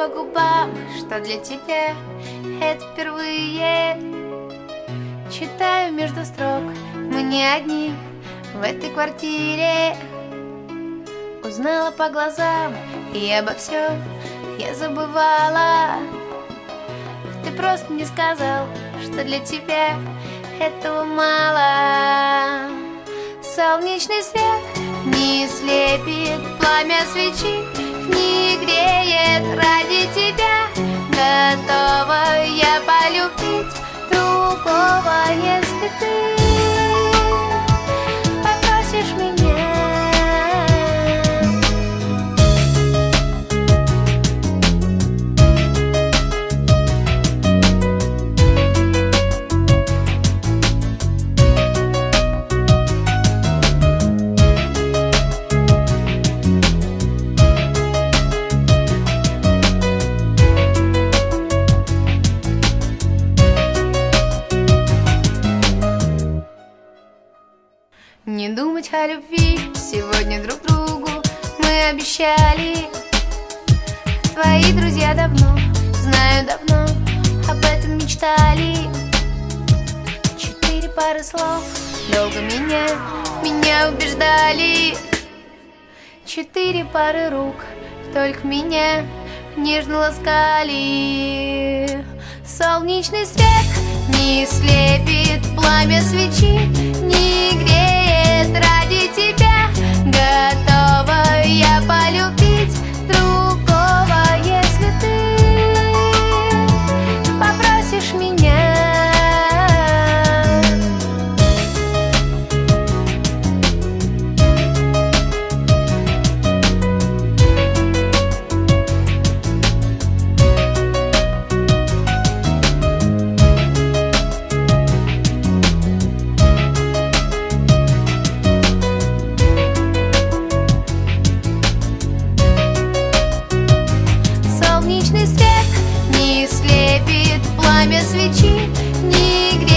по губам, что для тебя это впервые. Читаю между строк, мы не одни в этой квартире. Узнала по глазам, и обо всем я забывала. Ты просто не сказал, что для тебя этого мало. Солнечный свет не слепит пламя свечи, не греет ради тебя. Готова я полюбить другого, если ты попросишь меня. Не думать о любви сегодня друг другу мы обещали. Твои друзья давно, знаю давно, об этом мечтали. 4 пары слов долго меня убеждали. 4 пары рук только меня нежно ласкали. Солнечный свет не слепит пламя свечи, не греет ради тебя. Готова я полюбить другого, если ты попросишь меня. Солнечный свет не слепит пламя свечи, не греет